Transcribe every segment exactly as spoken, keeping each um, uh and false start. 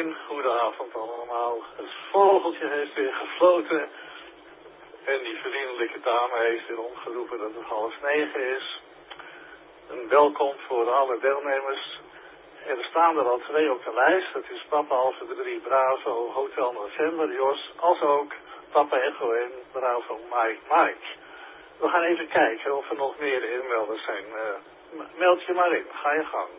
Eikewijn, goedenavond allemaal. Het vogeltje heeft weer gefloten en die vriendelijke dame heeft weer omgeroepen dat het half negen is. Een welkom voor alle deelnemers. Er staan er al twee op de lijst. Dat is Papa Alpha drie Bravo Hotel November Jos, als ook Papa Echo en Bravo Mike Mike. We gaan even kijken of er nog meer inmelders zijn. Uh, meld je maar in, ga je gang.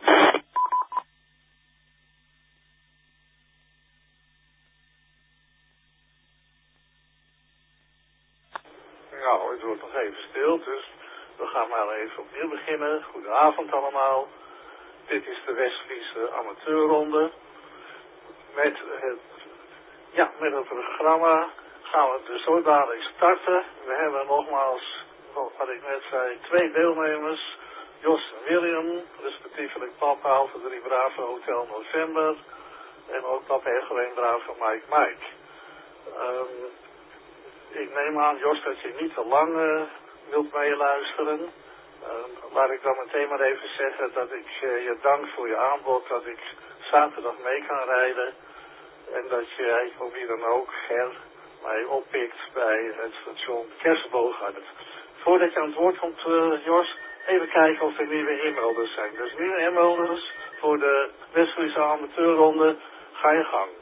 Nou, het wordt nog even stil, dus we gaan maar even opnieuw beginnen. Goedenavond allemaal. Dit is de Westfriese amateurronde. Met het, ja, met het programma gaan we dus zo dadelijk starten. We hebben nogmaals, wat ik net zei, twee deelnemers. Jos en William, respectievelijk Papa Alpha drie Bravo Hotel November. En ook Papa Echo één Bravo Mike Mike. Um, ik neem aan, Jos, dat je niet te lang uh, wilt meeluisteren. Uh, laat ik dan meteen maar even zeggen dat ik uh, je dank voor je aanbod dat ik zaterdag mee kan rijden. En dat jij, of wie dan ook, Ger, mij oppikt bij het station Kersenboogaard. Voordat je aan het woord komt, uh, Jos, even kijken of er nieuwe inmelders zijn. Dus nieuwe inmelders voor de Westfriese amateurronde. Ga je gang.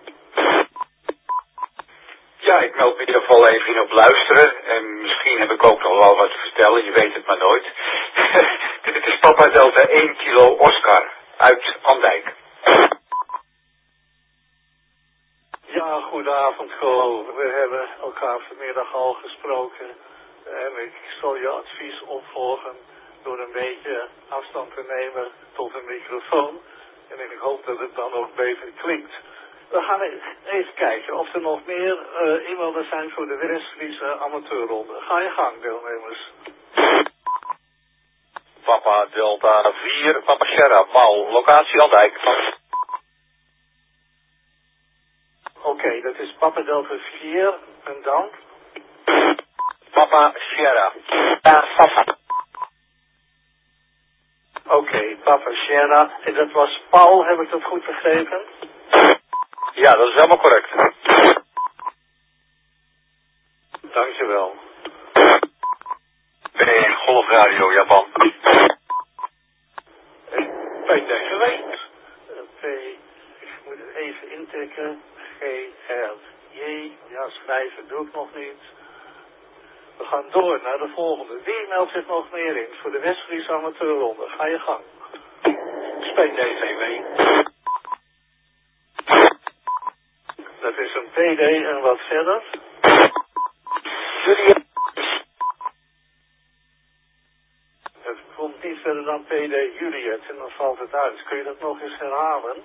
Ja, ik meld me in ieder geval even in op luisteren. En misschien heb ik ook nog wel wat te vertellen, je weet het maar nooit. Dit is Papa Delta één kilo Oscar uit Andijk. Ja, goedenavond, Go. We hebben elkaar vanmiddag al gesproken. En ik zal je advies opvolgen door een beetje afstand te nemen tot een microfoon. En ik hoop dat het dan ook beter klinkt. We gaan even kijken of er nog meer uh, inmelders zijn voor de Westfriese amateurronde. Ga je gang, deelnemers. Papa Delta vier, Papa Sierra, Paul, locatie Andijk. Oké, okay, dat is Papa Delta vier en dan? Papa Sierra. Ja, papa. Oké, okay, Papa Sierra. En dat was Paul, heb ik dat goed begrepen? Ja, dat is helemaal correct. Dankjewel. B één Golf Radio Japan. P D geweest. P, ik moet het even intikken. G R J. Ja, schrijven doe ik nog niet. We gaan door naar de volgende. Wie meldt zich nog meer in voor de Westfriese amateurronde? Ga je gang. Spreek D C W. Dat is een P D en wat verder? Juliet. Het komt niet verder dan P D Juliet en dan valt het uit. Kun je dat nog eens herhalen?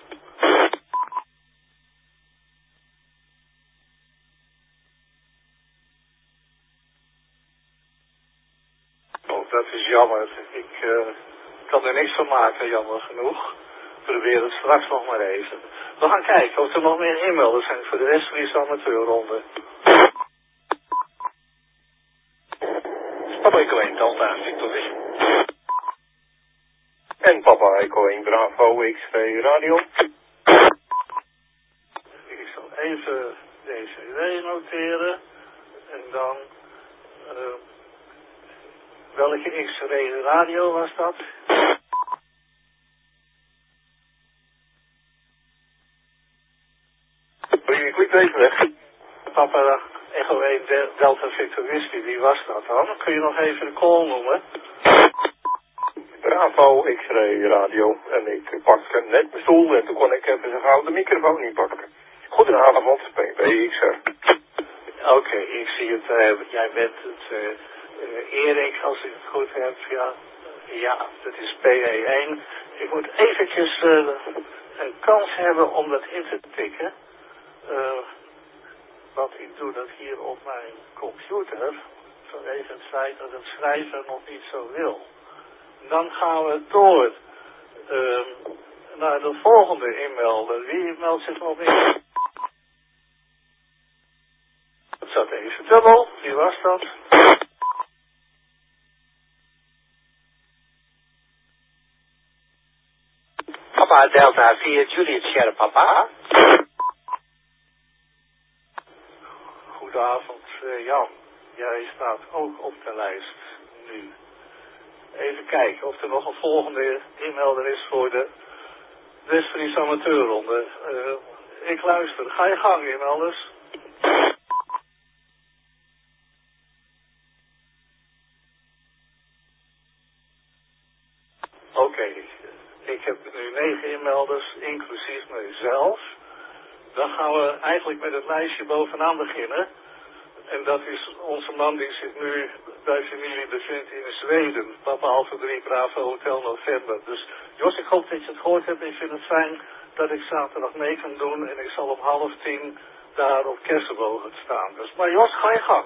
Oh, dat is jammer. Ik uh, kan er niks van maken, jammer genoeg. Probeer het straks nog maar even. We gaan kijken of er nog meer inmelders zijn voor de Westfriese amateurronde. Papa Echo één Delta Victory. En Papa Echo één Bravo X-ray Radio. Ik zal even D C W noteren. En dan... Uh, welke X-ray Radio was dat? Je klikt even weg. Papa Echo één Delta Victor Whisky, wie was dat dan? Kun je nog even de call noemen? Bravo X-ray Radio. En ik pakte net mijn stoel en toen kon ik even zo gauw de microfoon niet pakken. Goedenavond, P B X R. Oké, okay, ik zie het. Uh, jij bent het uh, uh, Erik, als ik het goed heb. Ja, ja, dat is P E één. Ik moet eventjes uh, een kans hebben om dat in te tikken. Uh, wat ik doe dat hier op mijn computer, vanwege het feit dat het schrijven nog niet zo wil. Dan gaan we door uh, naar de volgende inmelder. Wie meldt zich nog in? Het zat even dubbel. Wie was dat? Papa Papa Delta vier Juliet Sierra Papa. Goedenavond, uh, Jan. Jij staat ook op de lijst nu. Even kijken of er nog een volgende inmelder is voor de West-Friese amateurronde. Uh, ik luister. Ga je gang, inmelders. Oké, okay. Ik heb nu negen inmelders, inclusief mezelf. Dan gaan we eigenlijk met het lijstje bovenaan beginnen. En dat is onze man die zit nu bij familie De Vint in Zweden. Papa Alpha drie Bravo Hotel November. Dus Jos, ik hoop dat je het gehoord hebt. Ik vind het fijn dat ik zaterdag mee kan doen. En ik zal om half tien daar op Kersenbogen staan. Dus, maar Jos, ga je gang.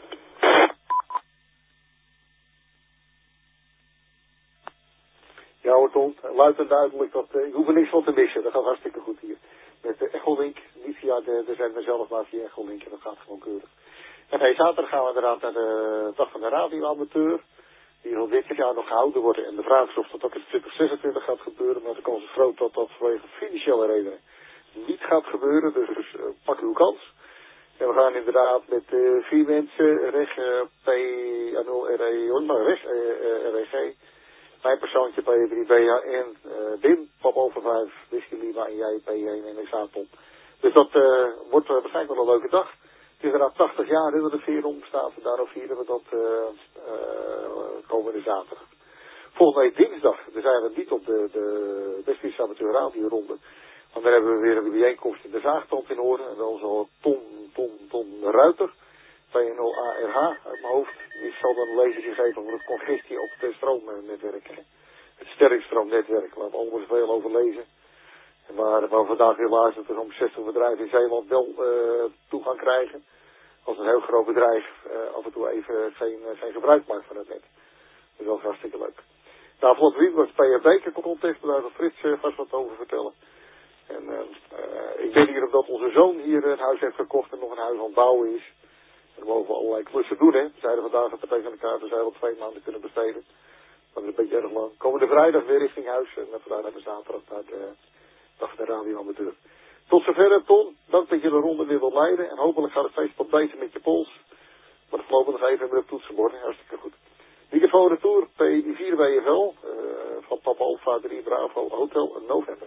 Ja hoor Tom, luid en duidelijk. Dat, uh, ik hoef er niks van te missen. Dat gaat hartstikke goed hier. Met de Echolink, niet via de, de zender zelf, maar via Echolink. En dat gaat gewoon keurig. En hey, zaterdag gaan we inderdaad naar de dag van de radioamateur. Die zal dit jaar nog gehouden worden. En de vraag is of dat ook in twintig zesentwintig gaat gebeuren. Maar de kans is groot dat dat vanwege financiële redenen niet gaat gebeuren. Dus, dus uh, pak uw kans. En we gaan inderdaad met uh, vier mensen, Reg, uh, P nul R E, maar Reg, uh, uh, R E G. Mijn persoontje P drie B A en uh, Wim, Pap over vijf, Whisky Lima en jij P één en ik Tom. Dus dat uh, wordt uh, waarschijnlijk wel een leuke dag. Het is inderdaad tachtig jaar dat de veer bestaat en daarom vieren we dat uh, uh, komende zaterdag. Volgende week dinsdag, dan zijn we niet op de, de West-Friese amateur radioronde. Want dan hebben we weer een bijeenkomst in de Zaagtand in Oren. En dan zal Tom, Tom, Tom Ruiter, P nul A R H uit mijn hoofd. Die zal dan een lezing geven over het congestie op het stroomnetwerk. Hè. Het sterkstroomnetwerk, waar we allemaal zoveel over lezen. En waar, waar we vandaag helaas dat er zo'n zestig bedrijven in Zeeland wel uh, toegang krijgen. Als een heel groot bedrijf uh, af en toe even geen, uh, geen gebruik maakt van het net. Dat is wel hartstikke leuk. Nou, vlot wie was P R Beker contest, daar zal Frits uh, vast wat over vertellen. En uh, uh, ik ben hier omdat onze zoon hier een huis heeft gekocht en nog een huis aan het bouwen is. En we mogen allerlei klussen doen, hè. We zeiden vandaag dat we tegen elkaar dus wel twee maanden kunnen besteden. Dat is een beetje erg lang. Komende vrijdag weer richting huis en dan vandaag hebben we zaterdag naar de dag van de radioamateur. Tot zover, Ton. Dank dat je de ronde weer wilt leiden. En hopelijk gaat het feest wat beter met je pols. Maar dat gelopen nog even met de toetsenborden. Hartstikke goed. Microfoon retour, P vier W F L, uh, van Papa Alpha drie Bravo Hotel November.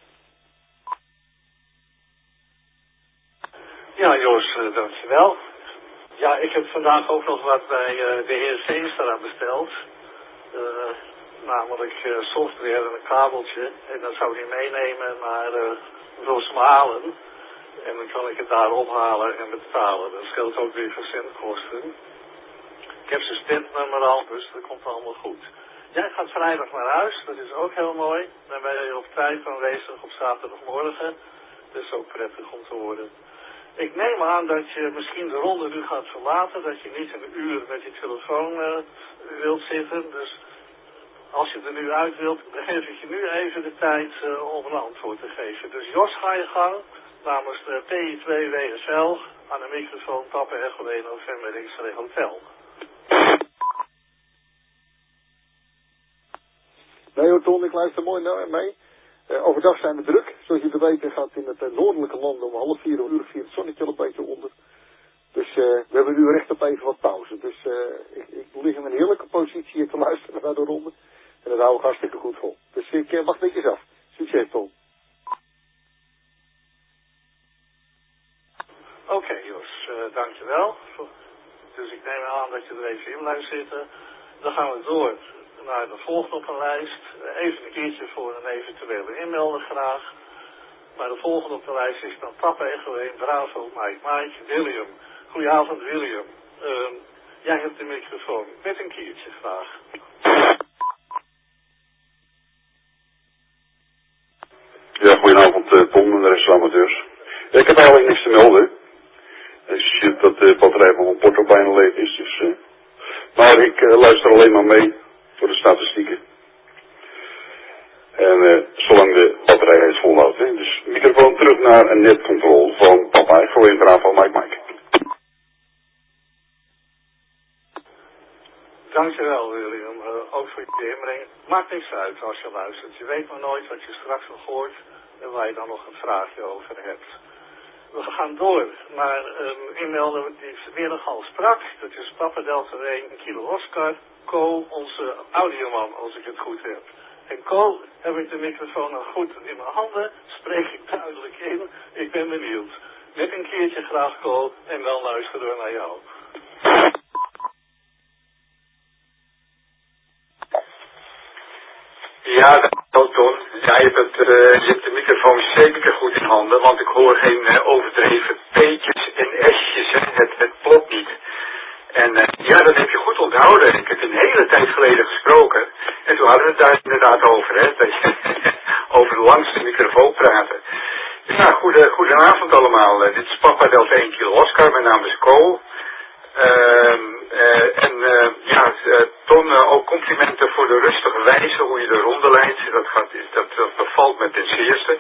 Ja, Jos, uh, dankjewel. Ja, ik heb vandaag ook nog wat bij uh, de heer Veenstra besteld. Uh, namelijk uh, software en een kabeltje. En dat zou hij meenemen naar uh, Rosmalen. En dan kan ik het daar ophalen en betalen. Dat scheelt ook weer verzendkosten. Ik heb zijn stentnummer al, dus dat komt allemaal goed. Jij gaat vrijdag naar huis, dat is ook heel mooi. Dan ben je op tijd aanwezig op zaterdagmorgen. Dat is ook prettig om te horen. Ik neem aan dat je misschien de ronde nu gaat verlaten. Dat je niet een uur met je telefoon uh, wilt zitten. Dus als je er nu uit wilt, dan geef ik je nu even de tijd uh, om een antwoord te geven. Dus Jos, ga je gang namens de P I twee W S L aan de microfoon Papa Echo één November X-Ray Hotel. Nee hoor Ton, ik luister mooi naar mee. Uh, overdag zijn we druk. Zoals je te weten gaat in het uh, noordelijke land om half vier uur vier het zonnetje al een beetje onder. Dus uh, we hebben nu recht op even wat pauze. Dus uh, ik, ik lig in een heerlijke positie hier te luisteren naar de ronde. En dat hou ik hartstikke goed vol. Dus ik uh, wacht netjes af. Succes Tom. Oké okay, Jos, uh, dankjewel. Dus ik neem aan dat je er even in blijft zitten. Dan gaan we door naar de volgende op een lijst. Even een keertje voor een eventuele inmelder graag. Maar de volgende op de lijst is dan Papa Echo één Bravo Mike Mike William. Goedenavond William. Uh, jij hebt de microfoon met een keertje graag. Ja, goedenavond uh, Tom en de rest van de amateurs. Ja, ik heb eigenlijk niks te melden. Ik zie dat de batterij van mijn porto bijna leeg is. Dus, uh, maar ik uh, luister alleen maar mee voor de statistieken. En uh, zolang de batterij het volhoudt. Hè. Dus microfoon terug naar een netcontrole van Papa Echo één Bravo Mike Mike. Dankjewel William, uh, ook voor je inbreng. Maakt niks uit als je luistert. Je weet maar nooit wat je straks nog hoort en waar je dan nog een vraagje over hebt. We gaan door naar een e-mail die vanmiddag al sprak. Dat is Papa Delta één Kilo Oscar, Co, onze audioman, als ik het goed heb. En Co, heb ik de microfoon al goed in mijn handen, spreek ik duidelijk in. Ik ben benieuwd. Net een keertje graag Co, en dan luisteren we naar jou. Ja, dat Ton. Ja, je hebt, het, uh, je hebt de microfoon zeker goed in handen, want ik hoor geen uh, overdreven P'tjes en S'jes, hè. Het, het klopt niet. En uh, ja, dat heb je goed onthouden. Ik heb een hele tijd geleden gesproken en toen hadden we het daar inderdaad over, hè. Dat je over langs de microfoon praten. Ja, goede, goedenavond allemaal. Uh, dit is Papa Delta één Kilo Oscar, mijn naam is Co. Uh, uh, en uh, ja, uh, Ton, uh, ook complimenten voor de rustige wijze hoe je de ronde leidt. Dat, gaat, dat, dat bevalt me ten zeerste.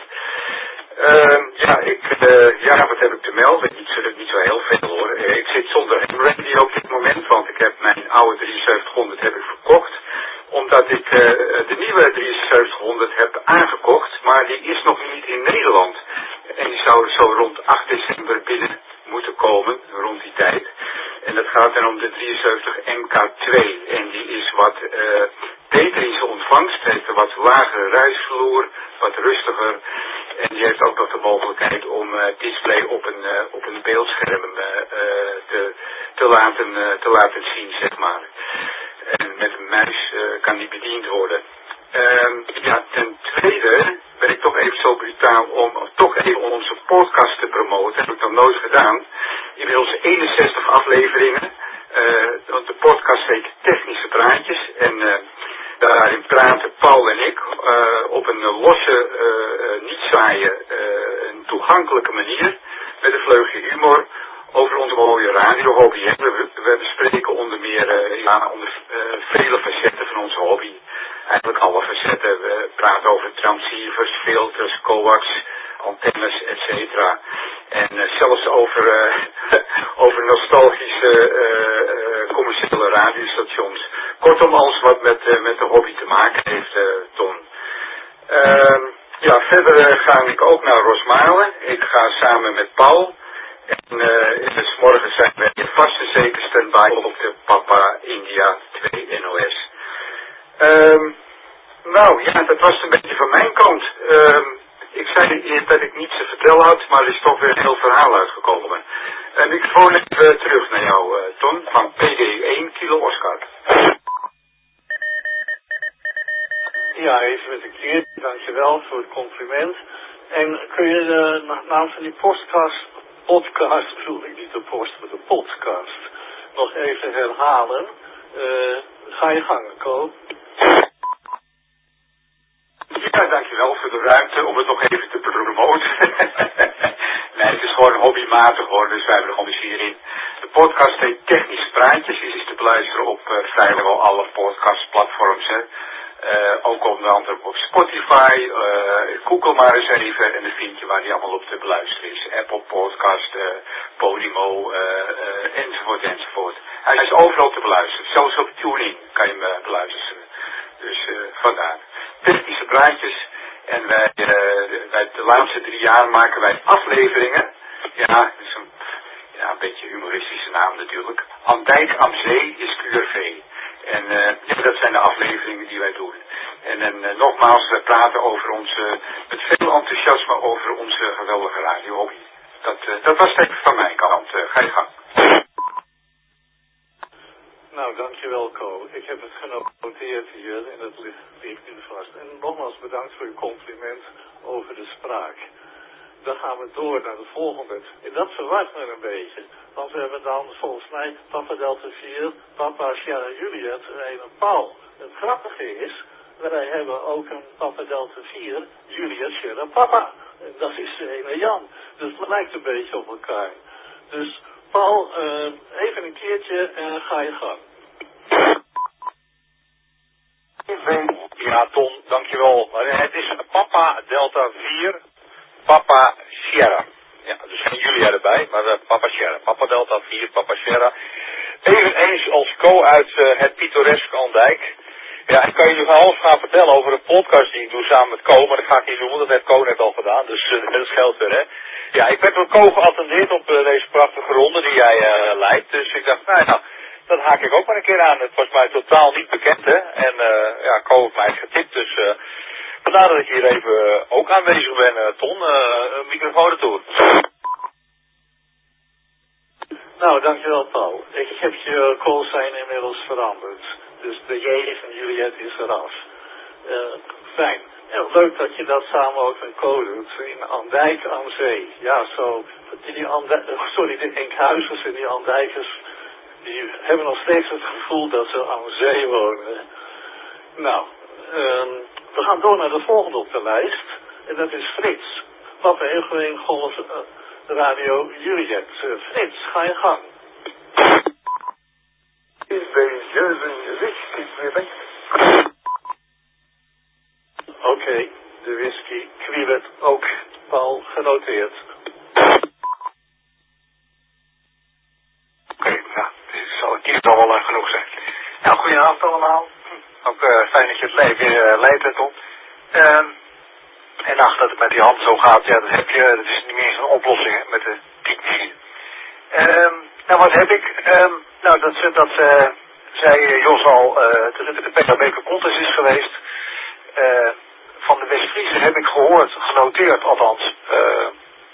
Uh, ja, ik, uh, ja, wat heb ik te melden? Niet zo, niet zo heel veel hoor. Uh, ik zit zonder radio op dit moment, want ik heb mijn oude drieënzeventighonderd heb ik verkocht. Omdat ik uh, de nieuwe drieënzeventighonderd heb aangekocht, maar die is nog niet in Nederland. En die zou zo rond acht december binnen moeten komen, rond die tijd. En dat gaat dan om de drieënzeventig M K twee. En die is wat uh, beter in zijn ontvangst, heeft een wat lagere ruisvloer, wat rustiger. En die heeft ook nog de mogelijkheid om uh, display op een, uh, op een beeldscherm uh, uh, te, te, laten, uh, te laten zien, zeg maar. En met een muis uh, kan die bediend worden. Uh, ja, ten tweede ben ik toch even zo brutaal om toch even onze podcast te promoten. Dat heb ik nog nooit gedaan. Inmiddels eenenzestig afleveringen. Uh, want de podcast heet Technische Praatjes. En uh, daarin praten Paul en ik uh, op een losse, uh, niet saaie, uh, een toegankelijke manier. Met een vleugje humor. Over onze mooie radiohobby. We, we bespreken onder meer uh, ja, onder, uh, vele facetten van onze hobby. Eigenlijk alle facetten. We praten over transceivers, filters, coax, antennes, et cetera. En uh, zelfs over, uh, over nostalgische uh, uh, commerciële radiostations. Kortom, alles wat met, uh, met de hobby te maken heeft, uh, Ton. Uh, ja, verder uh, ga ik ook naar Rosmalen. Ik ga samen met Paul. En uh, dus morgen zijn we vast en zeker stand-by op de Papa India twee N O S. Um, nou ja, dat was een beetje van mijn kant. Um, ik zei eerst dat ik niets te vertellen had, maar er is toch weer een heel verhaal uitgekomen. En ik microfoon even terug naar jou, uh, Ton, van P D één Kilo Oscar. Ja, even met een keer. Dankjewel voor het compliment. En kun je de naam van die podcast, podcast bedoel ik niet de post, maar de podcast, nog even herhalen? Uh, ga je gang, Co. Ja, dankjewel voor de ruimte om het nog even te promoten. Nee, het is gewoon hobbymatig hoor, dus wij hebben er gewoon plezier in. De podcast heet Technische Praatjes, is te beluisteren op uh, vrijwel alle podcastplatforms. Hè. Uh, ook onder andere op Spotify, uh, Google maar eens even en dan vind je waar die allemaal op te beluisteren is. Apple Podcast, uh, Podimo, uh, uh, enzovoort, enzovoort. Hij is overal te beluisteren, zelfs op TuneIn kan je hem uh, beluisteren. Dus uh, vandaar. Technische Praatjes. En wij, uh, wij de laatste drie jaar maken wij afleveringen. Ja, dat is een, ja, een beetje humoristische naam natuurlijk. Aan Dijk am Zee is Q R V. En uh, ja, dat zijn de afleveringen die wij doen. En, en uh, nogmaals, we praten over onze, met veel enthousiasme over onze geweldige radiohobby. Dat, uh, dat was het even van mijn kant. Uh, ga je gang. Nou, dankjewel, Co. Ik heb het genoteerd hier en het ligt, ligt nu vast. En nogmaals bedankt voor je compliment over de spraak. Dan gaan we door naar de volgende. En dat verwart me een beetje. Want we hebben dan volgens mij Papa Delta vier, Papa Sierra Juliet en een Paul. Het grappige is, wij hebben ook een Papa Delta vier, Juliet Sierra Papa. En dat is de ene Jan. Dus het lijkt een beetje op elkaar. Dus Paul, uh, even een keertje en ga je gang. Ja, Ton, dankjewel. Het is Papa Delta vier, Papa Sierra. Ja, dus geen Julia erbij, maar uh, Papa Sierra. Papa Delta vier, Papa Sierra. Eveneens als Co uit uh, het pittoreske Andijk. Ja, ik kan je nu alles gaan vertellen over een podcast die ik doe samen met Co, maar dat ga ik niet doen, want dat heeft Co net al gedaan, dus uh, dat scheelt weer, hè. Ja, ik werd door Co geattendeerd op uh, deze prachtige ronde die jij uh, leidt, dus ik dacht, nou ja, dat haak ik ook maar een keer aan. Het was mij totaal niet bekend, hè, en uh, ja, Co heeft mij getipt, dus uh, vandaar dat ik hier even uh, ook aanwezig ben. Uh, Ton, uh, microfoon ertoe. Nou, dankjewel Paul. Ik heb je callsign inmiddels veranderd. Dus de J van Juliet is eraf. Uh, fijn. Ja, leuk dat je dat samen ook met Co doet. In Andijk aan Zee. Ja, zo. Die Andijk, sorry, de Enkhuizers en die Andijkers, die hebben nog steeds het gevoel dat ze aan zee wonen. Nou, um, we gaan door naar de volgende op de lijst. En dat is Frits. Papa Eugene Golf uh, Radio Juliet. Uh, Frits, ga je gang. Is bij Jeuven whisky weer. Oké, okay, de whisky Kwibet ook Paul genoteerd. Oké, okay, nou, dit zal het hier nog wel lang genoeg zijn. Nou, goedenavond allemaal. Ook uh, fijn dat je het leven weer uh, leidt, Tom. Um, en ach, dat het met die hand zo gaat, ja, dat heb je, dat is niet meer eens een oplossing, hè, met de techniek. Um, nou, wat heb ik? Um, nou, dat, dat uh, zei Jos al, uh, dat het de P K B contest is geweest. Uh, van de West-Friese heb ik gehoord, genoteerd althans, uh,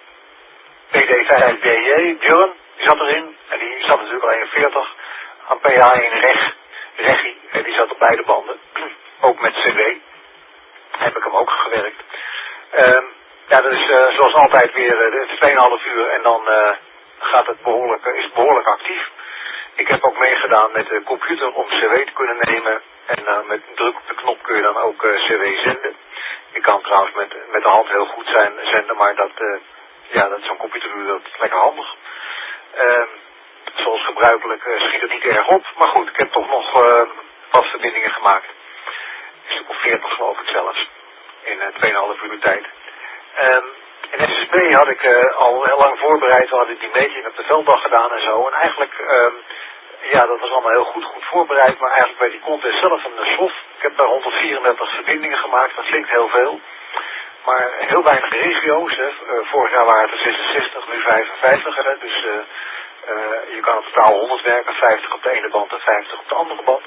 P D vijf D J, Björn, die zat erin. En die zat natuurlijk al eenenveertig. Aan P H één Reg, Reggie, en die zat op beide banden. Ook met C W. Heb ik hem ook gewerkt. Uh, ja, dat is uh, zoals altijd weer uh, twee komma vijf uur en dan uh, gaat het behoorlijk, uh, is het behoorlijk actief. Ik heb ook meegedaan met de computer om C W te kunnen nemen. En uh, met druk op de knop kun je dan ook uh, C W zenden. Ik kan trouwens met, met de hand heel goed zijn, zenden, maar dat, uh, ja, dat zo'n computeruur, dat is lekker handig. Uh, zoals gebruikelijk uh, schiet het niet erg op. Maar goed, ik heb toch nog uh, wat verbindingen gemaakt. Een stuk of veertig geloof ik zelfs. In uh, twee komma vijf uur tijd. Um, in S S B had ik uh, al heel lang voorbereid. We hadden die meting op de velddag gedaan en zo. En eigenlijk, um, ja, dat was allemaal heel goed, goed voorbereid. Maar eigenlijk bij die contest zelf een slof. Ik heb daar honderdvierendertig verbindingen gemaakt. Dat klinkt heel veel. Maar heel weinig regio's. Hè. Uh, vorig jaar waren het er zesenzestig, nu vijfenvijftig. Hè. Dus uh, uh, je kan in totaal honderd werken. vijftig op de ene band en vijftig op de andere band.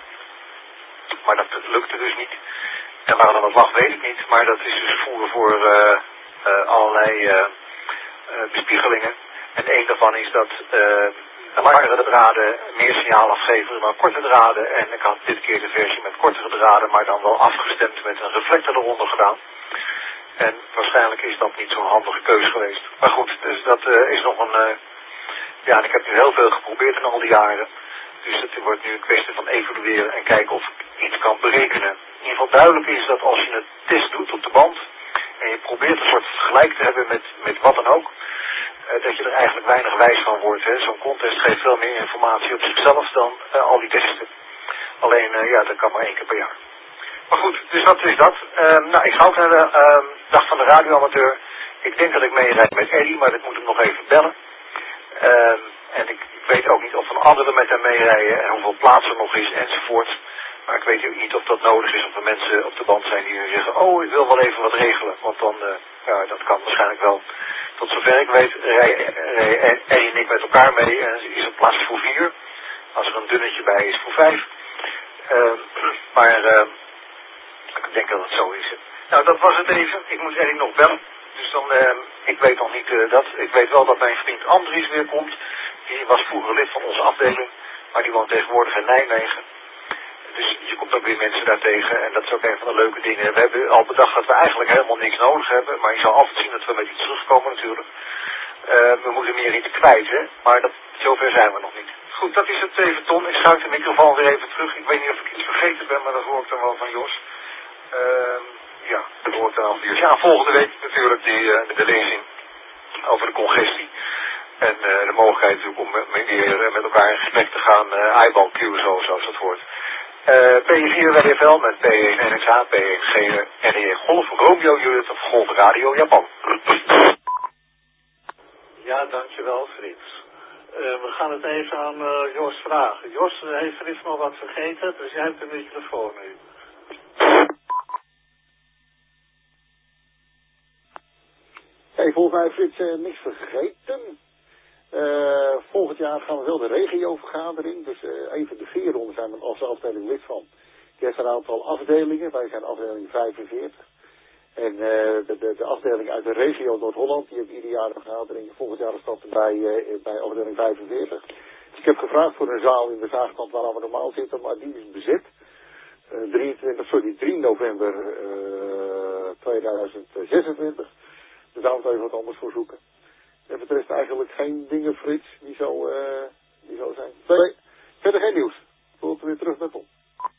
Maar dat lukte dus niet. En waar dan het lag weet ik niet. Maar dat is dus voeren voor uh, uh, allerlei uh, uh, bespiegelingen. En een daarvan is dat uh, langere draden meer signaal afgeven dan korte draden. En ik had dit keer de versie met kortere draden, maar dan wel afgestemd met een reflector eronder gedaan. En waarschijnlijk is dat niet zo'n handige keus geweest. Maar goed, dus dat uh, is nog een... Uh, ja, en ik heb nu heel veel geprobeerd in al die jaren. Dus het wordt nu een kwestie van evalueren en kijken of ik iets kan berekenen. In ieder geval duidelijk is dat als je een test doet op de band en je probeert een soort vergelijk te hebben met, met wat dan ook, uh, dat je er eigenlijk weinig wijs van wordt. Zo'n contest geeft veel meer informatie op zichzelf dan uh, al die testen. Alleen, uh, ja, dat kan maar één keer per jaar. Maar goed, dus dat is dat. Uh, nou, ik ga ook naar de uh, dag van de radioamateur. Ik denk dat ik meerijd met Eddie, maar ik moet hem nog even bellen. Uh, en ik, ik weet ook niet of een anderen met hem meerijden en hoeveel plaats er nog is enzovoort. Maar ik weet ook niet of dat nodig is of er mensen op de band zijn die zeggen, oh, ik wil wel even wat regelen. Want dan, uh, ja, dat kan waarschijnlijk wel. Tot zover ik weet, rijden Eddie en ik met elkaar mee en is er plaats voor vier. Als er een dunnetje bij is voor vijf. Uh, maar uh, ik denk dat het zo is. Nou, dat was het even. Ik moet Eddie nog bellen. Dus dan, uh, ik weet nog niet uh, dat. Ik weet wel dat mijn vriend Andries weer komt. Die was vroeger lid van onze afdeling. Maar die woont tegenwoordig in Nijmegen. Dus je komt ook weer mensen daar tegen. En dat is ook een van de leuke dingen. We hebben al bedacht dat we eigenlijk helemaal niks nodig hebben. Maar je zal altijd zien dat we met iets terugkomen natuurlijk. Uh, we moeten meer iets kwijt, hè. Maar dat, zover zijn we nog niet. Goed, dat is het even, Ton. Ik schuif de microfoon weer even terug. Ik weet niet of ik iets vergeten ben, maar dat hoor ik dan wel van Jos. Uh, ja, dat hoor ik dan wel van Jos. Ja, volgende week natuurlijk die, uh, de lezing over de congestie. En uh, de mogelijkheid natuurlijk om met, meer, met elkaar in gesprek te gaan. Uh, eyeball Q, zo, zoals dat hoort. Uh, P vier W F L met P één N X H, P één G R E Golf, Romeo Juliet of Golf Radio Japan. Ja, dankjewel Frits. Uh, we gaan het even aan uh, Jos vragen. Jos, uh, heeft Frits nog wat vergeten? Dus jij hebt de microfoon nu. Hey, volgens mij heeft Frits uh, niks vergeten. Uh, volgend jaar gaan we wel de regiovergadering. Dus uh, even de veerronde zijn we als afdeling lid van. Die heeft een aantal afdelingen. Wij zijn afdeling vijfenveertig. En uh, de, de, de afdeling uit de regio Noord-Holland, die heeft ieder jaar een vergadering. Volgend jaar is dat bij, uh, bij afdeling vijfenveertig. Dus ik heb gevraagd voor een zaal in de Zaagkant waar we normaal zitten, maar die is bezet. Uh, drieëntwintig, sorry, drie november uh, tweeduizend zesentwintig. Dus daar moeten we even wat anders voor zoeken. En voor de rest eigenlijk geen dingen, Frits, die zo, uh, die zo zijn. Nee, verder geen nieuws. Tot weer terug met Tom.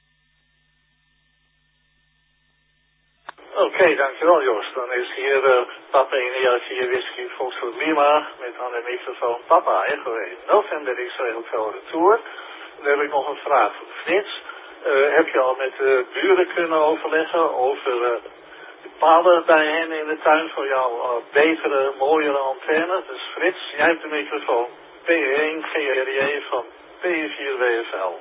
Oké, okay, dankjewel Jos. Dan is hier uh, Papa India vier Whisky Foxtrot Lima met aan de microfoon Papa Echo één november Israël voor de Tour. Dan heb ik nog een vraag voor Frits. Uh, heb je al met de buren kunnen overleggen over uh, de palen bij hen in de tuin voor jouw uh, betere, mooiere antenne? Dus Frits, jij hebt de microfoon P één G R J van P vier W F L.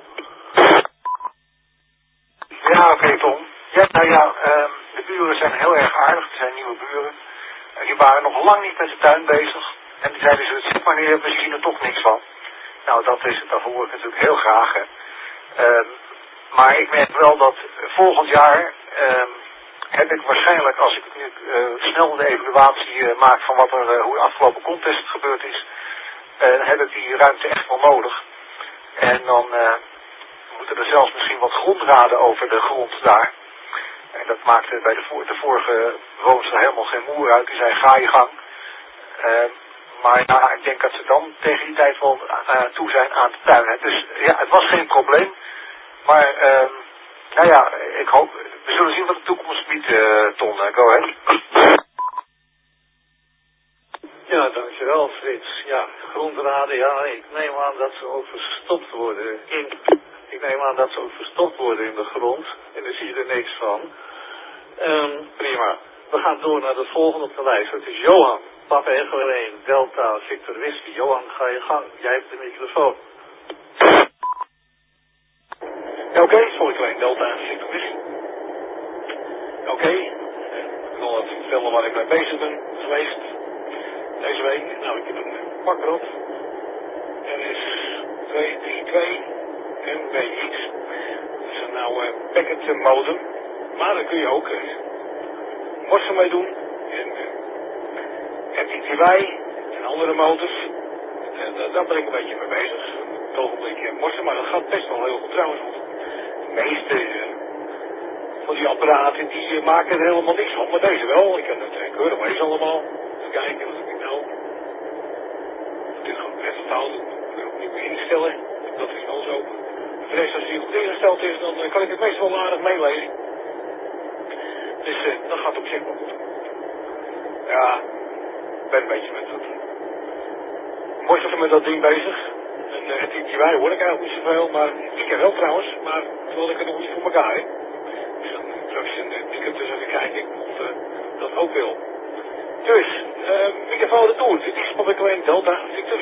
Ja, oké okay, Tom. Ja, nou ja, uh, de buren zijn heel erg aardig. Het zijn nieuwe buren. Uh, die waren nog lang niet met de tuin bezig. En die zeiden ze, zeg maar neer, we zien er toch niks van. Nou, dat is het. Dat hoor ik natuurlijk heel graag. Hè. Uh, maar ik merk wel dat volgend jaar uh, heb ik waarschijnlijk, als ik nu uh, snel de evaluatie uh, maak van wat er, uh, hoe de afgelopen contest gebeurd is, uh, heb ik die ruimte echt wel nodig. En dan uh, moeten er zelfs misschien wat grondraden over de grond daar. En dat maakte bij de, voor, de vorige woonster helemaal geen moer uit. Die zei, ga je gang. Uh, maar ja, ik denk dat ze dan tegen die tijd wel uh, toe zijn aan de tuin. Hè. Dus ja, het was geen probleem. Maar uh, nou ja, ik hoop, we zullen zien wat de toekomst biedt, uh, Ton. Uh, go ahead. Ja, dankjewel Frits. Ja, grondraden, ja, ik neem aan dat ze ook verstopt worden in... Ik neem aan dat ze ook verstopt worden in de grond. En daar zie je er niks van. Um, prima. We gaan door naar de volgende op de lijst. Het is Johan. Papa Echo één, Delta, Victor Whisky. Johan, ga je gang. Jij hebt de microfoon. Ja, oké. Okay. Sorry, klein Delta, Victor Whisky. Oké. Okay. Ik wil even vertellen waar ik mee bezig ben geweest. Deze week. Nou, ik heb een pakrot. R S twee drie twee. M B X. Dat is een nou uh, packet modem. Maar daar kun je ook uh, morsen mee doen. En uh, M P T Y en andere motors. En uh, daar ben ik een beetje mee bezig. Het ogenblik uh, morsen, maar dat gaat best wel heel goed trouwens. Want de meeste uh, van die apparaten die uh, maken er helemaal niks van. Maar deze wel. Ik kan het uh, keurig wezen allemaal. Even kijken, wat heb ik nou? Dit gewoon even houden. Ik kan ook niet meer instellen. Dat is wel zo. De rest, als die goed ingesteld is, dan kan ik het meestal wel aardig meelezen. Dus uh, dat gaat op zich wel goed. Ja, ik ben een beetje met dat morsen met dat ding bezig. En uh, het die wij hoor ik eigenlijk niet zoveel, maar ik ken wel trouwens, maar terwijl ik het nog niet voor elkaar heb. Dus dan straks een uh, dikke tussen even kijken of uh, dat ook wil. Dus, uh, microfoon de Tour. Dit is Papa Echo één Delta Victor.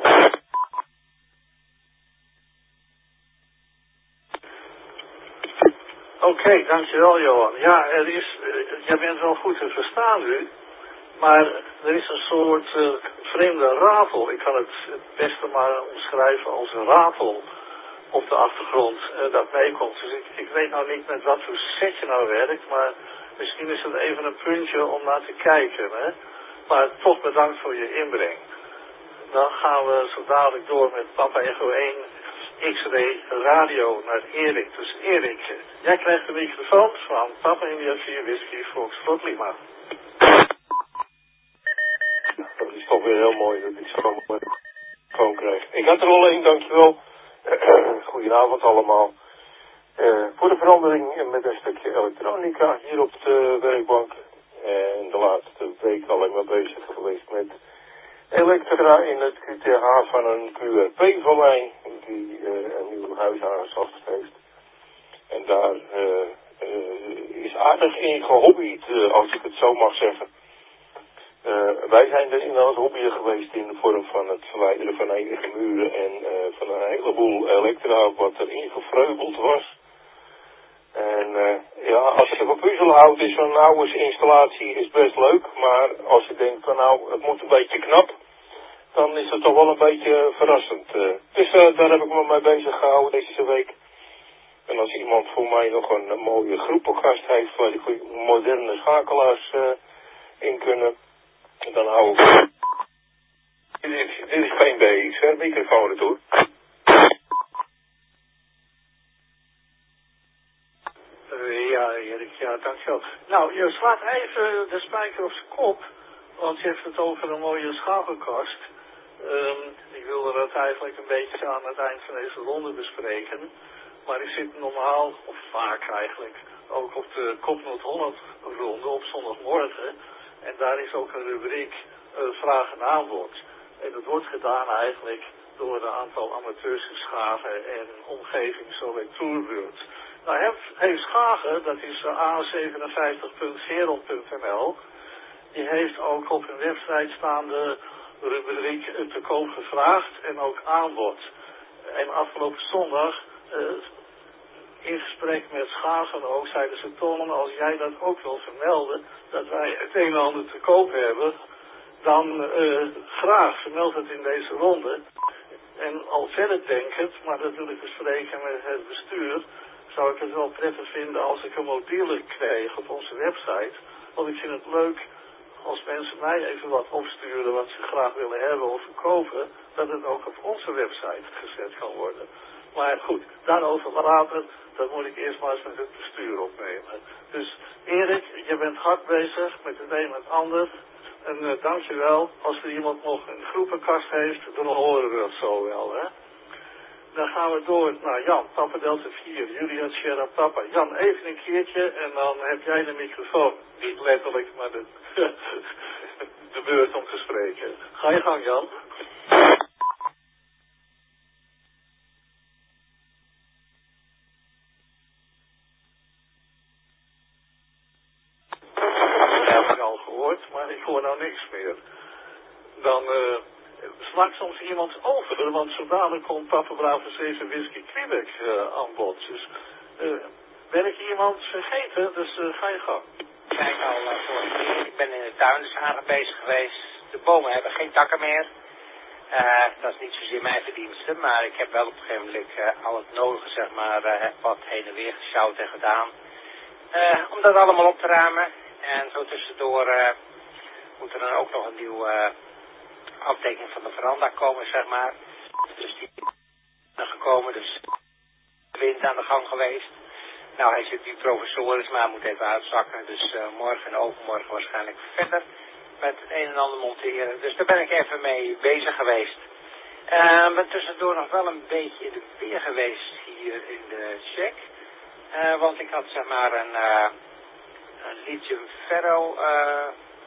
Oké, okay, dankjewel Johan. Ja, er is, uh, jij bent wel goed te verstaan nu, maar er is een soort uh, vreemde ratel. Ik kan het het beste maar omschrijven als een ratel op de achtergrond uh, dat meekomt. Dus ik, ik weet nou niet met wat voor set je nou werkt, maar misschien is het even een puntje om naar te kijken. Hè? Maar toch bedankt voor je inbreng. Dan gaan we zo dadelijk door met Papa Echo één X-ray radio naar Erik. Dus Erik, jij krijgt de microfoon van Papa India vier Whisky Foxtrot Lima. Dat is toch weer heel mooi dat ik zo'n microfoon krijg. Ik had er al één, dankjewel. Goedenavond allemaal. Uh, voor de verandering met een stukje elektronica hier op de werkbank. En de laatste week alleen maar bezig geweest met elektra in het Q T H van een Q R P van mij, die uh, een nieuw huisarrest heeft. En daar uh, uh, is aardig in gehobbyd, uh, als ik het zo mag zeggen. Uh, wij zijn er in als hobbyer geweest in de vorm van het verwijderen van enige muren en uh, van een heleboel elektra wat er ingevreubeld was. En uh, ja, als je van puzzel houdt is zo'n oude installatie is best leuk, maar als je denkt van nou het moet een beetje knap, dan is het toch wel een beetje verrassend. Uh, dus uh, daar heb ik me mee bezig gehouden deze week. En als iemand voor mij nog een, een mooie groepenkast heeft waar die moderne schakelaars uh, in kunnen, dan hou ik. Dit is, dit is geen B X, hè, microfoon het hoor. Uh, ja, Erik, ja, dankjewel. Nou, je slaat even de spijker op zijn kop, want je hebt het over een mooie schakelkast. Um, ik wilde dat eigenlijk een beetje aan het eind van deze ronde bespreken. Maar ik zit normaal, of vaak eigenlijk, ook op de Kop Noord-Holland ronde op zondagmorgen. En daar is ook een rubriek uh, vraag en aanbod. En dat wordt gedaan eigenlijk door een aantal amateurs in Schagen en omgeving, zo bij Tourbeurt. Nou, heeft, heeft Schagen, dat is uh, a zevenenvijftig punt geron punt n l, die heeft ook op hun website staande rubriek uh, te koop gevraagd en ook aanbod. En afgelopen zondag, uh, in gesprek met Schagen ook, zeiden ze Tom, als jij dat ook wil vermelden, dat wij het een en ander te koop hebben, dan uh, graag vermeld het in deze ronde. En al verder denkend, maar dat wil ik bespreken met het bestuur, zou ik het wel prettig vinden als ik een module kreeg op onze website. Want ik vind het leuk als mensen mij even wat opsturen wat ze graag willen hebben of verkopen, dat het ook op onze website gezet kan worden. Maar goed, daarover later, dat moet ik eerst maar eens met het bestuur opnemen. Dus Erik, je bent hard bezig met het een en het ander. En uh, dankjewel. Als er iemand nog een groepenkast heeft, dan horen we het zo wel, hè. Dan gaan we door naar Jan, Papa Delta vier, Julian Sierra Papa. Jan, even een keertje en dan heb jij de microfoon. Niet letterlijk, maar de, de beurt om te spreken. Ga je gang, Jan. Dat heb ik al gehoord, maar ik hoor nou niks meer. Dan uh, slaat soms iemand over, want zo dadelijk komt Papa Bravo zeven Whisky Quebec uh, aan bod. Dus uh, ben ik iemand vergeten, dus uh, ga je gang. Kijk al uh, vorige keer, ik ben in de tuin dus aardig bezig geweest. De bomen hebben geen takken meer. Uh, dat is niet zozeer mijn verdienste, maar ik heb wel op een gegeven moment uh, al het nodige, zeg maar, uh, wat heen en weer gesjouwd en gedaan. Uh, om dat allemaal op te ruimen. En zo tussendoor uh, moet er dan ook nog een nieuwe uh, aftekening van de veranda komen, zeg maar. Dus die is gekomen, dus de wind aan de gang geweest. Nou, hij zit nu provisorisch, maar hij moet even uitzakken. Dus uh, morgen en overmorgen waarschijnlijk verder met het een en ander monteren. Dus daar ben ik even mee bezig geweest. Ik uh, ben tussendoor nog wel een beetje in de weer geweest hier in de check. Uh, want ik had zeg maar een, uh, een lithium ferro uh,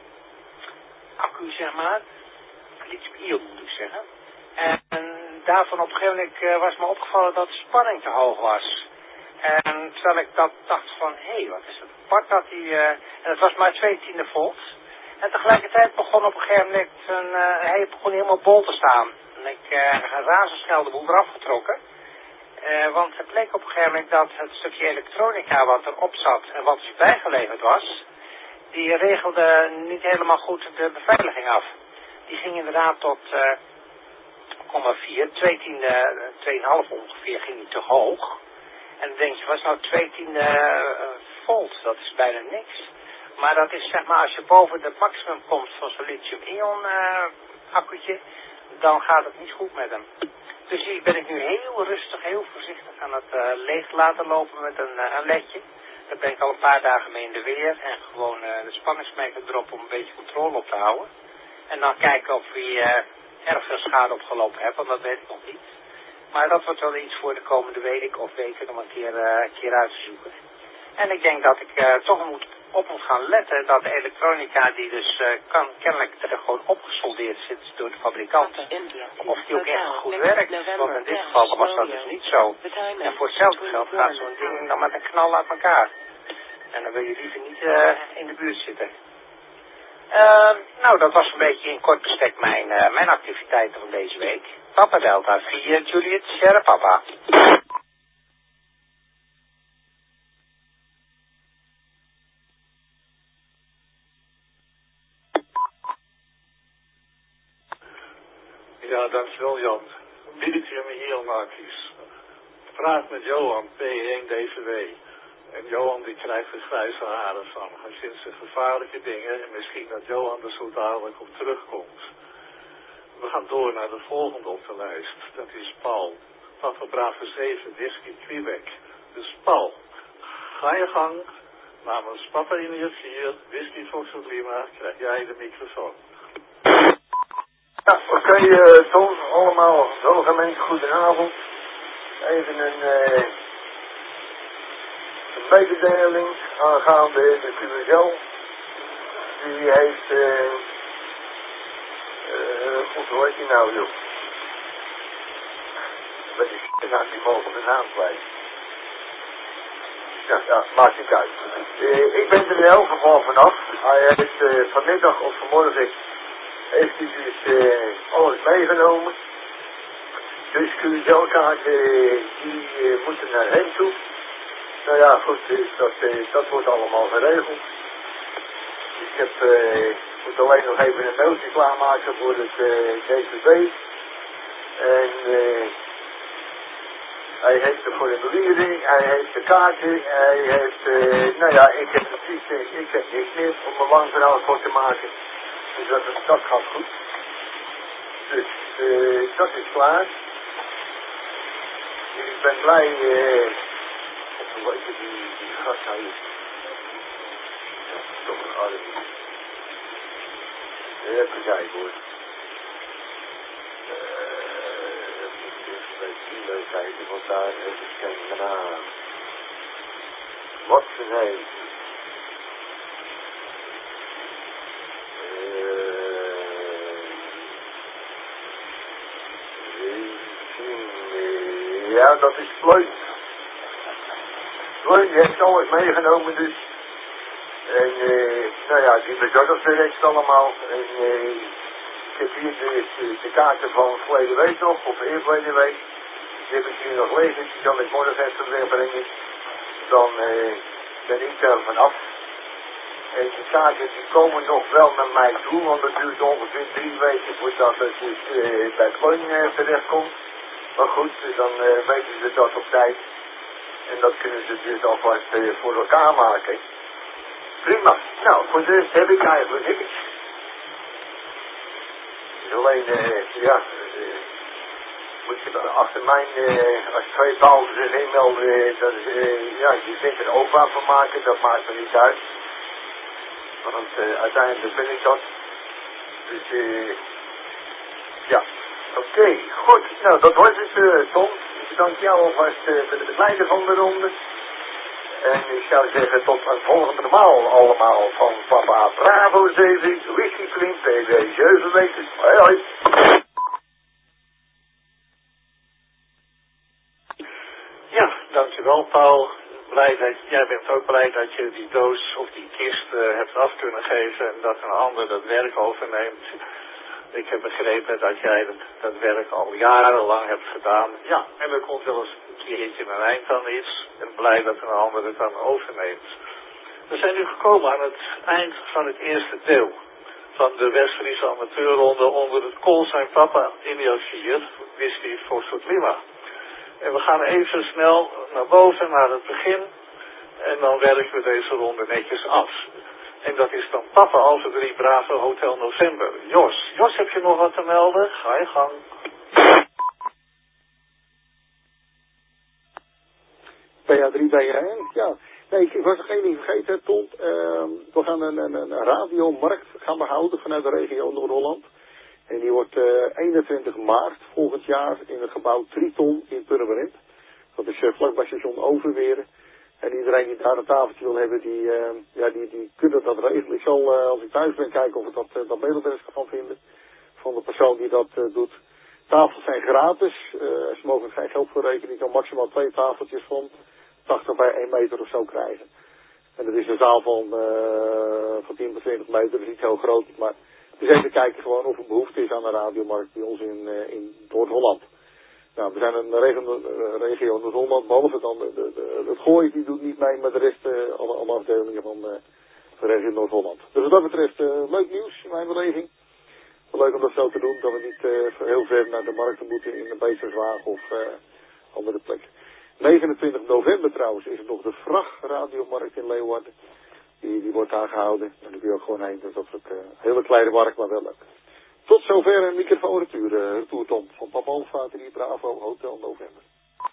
accu, zeg maar. Lithium ion moet ik zeggen. En daarvan op een gegeven moment uh, was me opgevallen dat de spanning te hoog was. En terwijl ik dat dacht van, hé, hey, wat is het apart dat die... Uh, en het was maar twee tiende volt. En tegelijkertijd begon op een gegeven moment, een, uh, hij begon helemaal bol te staan. En ik uh, razendsnel de boel eraf getrokken. Uh, want het bleek op een gegeven moment dat het stukje elektronica wat erop zat en wat dus bijgeleverd was, die regelde niet helemaal goed de beveiliging af. Die ging inderdaad tot uh, nul komma vier, twee tiende, twee komma vijf ongeveer ging die te hoog. En dan denk je, wat is nou twee tiende uh, volt? Dat is bijna niks. Maar dat is zeg maar, als je boven het maximum komt van zo'n lithium-ion uh, accu'tje, dan gaat het niet goed met hem. Dus hier ben ik nu heel rustig, heel voorzichtig aan het uh, leeg laten lopen met een, uh, een ledje. Daar ben ik al een paar dagen mee in de weer en gewoon uh, de spanningsmeter erop om een beetje controle op te houden. En dan kijken of je uh, erg veel schade opgelopen hebt, want dat weet ik nog niet. Maar dat wordt wel iets voor de komende week of weken om een keer, uh, een keer uit te zoeken. En ik denk dat ik uh, toch moet, op moet gaan letten dat de elektronica die dus uh, kan, kennelijk er gewoon opgesoldeerd zit door de fabrikant, of die ook echt goed werkt. Want in dit geval was dat dus niet zo. En voor hetzelfde geld gaat zo'n ding dan met een knal uit elkaar. En dan wil je liever niet uh, in de buurt zitten. Uh, nou, dat was een beetje in kort bestek mijn, uh, mijn activiteiten van deze week. Papa Delta vier, Juliet, Sierra Papa. Ja, dankjewel Jan. Biedetje Michiel Markies. Praat met Johan, P één D V W. En Johan die krijgt er grijze haren van. Hij vindt ze gevaarlijke dingen en misschien dat Johan er zo dadelijk op terugkomt. We gaan door naar de volgende op de lijst. Dat is Paul. Papa Bravo zeven, Whisky Quebec. Dus Paul, ga je gang. Namens Papa India vier, Whisky Foxtrot Lima, krijg jij de microfoon. Ja, oké, okay, uh, Tom, allemaal welgemeend, goedenavond. Even een, uh, een mededeling aangaande de Q S L. Die heeft, uh, uh, goed, hoe heet die nou, joh? Wat is die nou, die mogen de naam kwijt. Ja, ja, maakt niet uit. Uh, ik ben er in elk geval vanaf. Hij heeft uh, vanmiddag of vanmorgen heeft hij dus uh, alles meegenomen. Dus Q S L-kaarten uh, die uh, moeten naar hem toe. Nou ja, goed, dus dat, uh, dat wordt allemaal geregeld. Ik heb, uh, moet alleen nog even een mailtje klaarmaken voor het uh, D V B. En uh, hij heeft de formulering, hij heeft de kaarten, hij heeft, uh, nou ja, ik heb precies, uh, ik heb niks meer om een lang verhaal kort te maken. Dus dat, dat gaat goed. Dus uh, dat is klaar. Ik ben blij, uh, of hoe heet je die, die gast hij is. Ja, toch een arm. Even kijken hoor. Uh, even leuk kijken, want daar even geen naam. Wat voor nee. Ja, dat is Floyd. Floyd heeft alles meegenomen dus. En uh, nou ja, die bezorgt de rest allemaal. En uh, ik heb hier de, de, de kaarten van verleden week nog, of eerverleden week. Die heb ik hier nog liggen, die zal ik morgen even wegbrengen. Dan uh, ben ik daar vanaf. En die kaarten die komen nog wel naar mij toe, want het duurt ongeveer drie weken voordat het dus uh, bij Floyd uh, terecht komt. Maar goed, dan uh, weten ze dat op tijd. En dat kunnen ze dus alvast uh, voor elkaar maken. Prima. Nou, voor de rest heb ik eigenlijk niks. Dus alleen, uh, ja, uh, moet je dan achter mijn, uh, als twee talen zich inmelden, uh, dat is, uh, ja, je kunt er opa van maken, dat maakt er niet uit. Want uh, uiteindelijk ben ik dat. Dus, uh, ja. Oké, okay, goed. Nou, dat was het, uh, Tom. Ik bedank jou alvast uh, voor de begeleiding van de ronde. En ik zou zeggen tot een volgende maal allemaal van Papa Bravo zeven, Whisky Flint, P B zeven weken. Hoi hoi. Ja, dankjewel Paul. Blij dat, jij bent ook blij dat je die doos of die kist uh, hebt af kunnen geven en dat een ander dat werk overneemt. Ik heb begrepen dat jij dat, dat werk al jarenlang hebt gedaan. Ja, en er komt wel eens een keertje een eind aan iets. En blij dat een ander het dan overneemt. We zijn nu gekomen aan het eind van het eerste deel van de West-Friese amateurronde onder het Call Sign Papa India vier, Whisky Foxtrot Lima. En we gaan even snel naar boven, naar het begin. En dan werken we deze ronde netjes af. En dat is dan Papa Alpha drie Bravo Hotel November. Jos, Jos, heb je nog wat te melden? Ga je gang. B A drie B A één, ja. Nee, ik was nog één ding vergeten, Tom. Uh, we gaan een, een, een radiomarkt gaan we houden vanuit de regio Noord-Holland. En die wordt uh, eenentwintig maart volgend jaar in het gebouw Triton in Purmerend. Dat is uh, vlakbij station Overweren. En iedereen die daar een tafeltje wil hebben, die, uh, ja, die, die kunnen dat regelen. Ik zal, uh, als ik thuis ben, kijken of ik dat, uh, dat mailadres kan vinden. Van de persoon die dat uh, doet. Tafels zijn gratis. Uh, ze mogen er geen geld voor rekenen. Je kan maximaal twee tafeltjes van tachtig bij één meter of zo krijgen. En dat is een zaal van, uh, van tien tot twintig meter, dat is niet heel groot. Maar dus even kijken gewoon of er behoefte is aan een radiomarkt bij ons in, uh, in Noord-Holland. Nou, we zijn een regio, regio Noord-Holland, behalve dan de, de, de, het Gooi, die doet niet mee, maar de rest, uh, alle, alle afdelingen van, uh, van de regio Noord-Holland. Dus wat dat betreft, uh, leuk nieuws in mijn beleving. Leuk om dat zo te doen, dat we niet uh, heel ver naar de markten moeten in een Beesterswagen of uh, andere plekken. negenentwintig november trouwens is er nog de vrachtradiomarkt in Leeuwarden. Die, die wordt daar gehouden. En daar kun je ook gewoon heen. Dus dat is ook uh, een hele kleine markt, maar wel leuk. Tot zover een microfoonretour, uh, retour Tom. Van Papa Alfa drie Bravo Hotel November.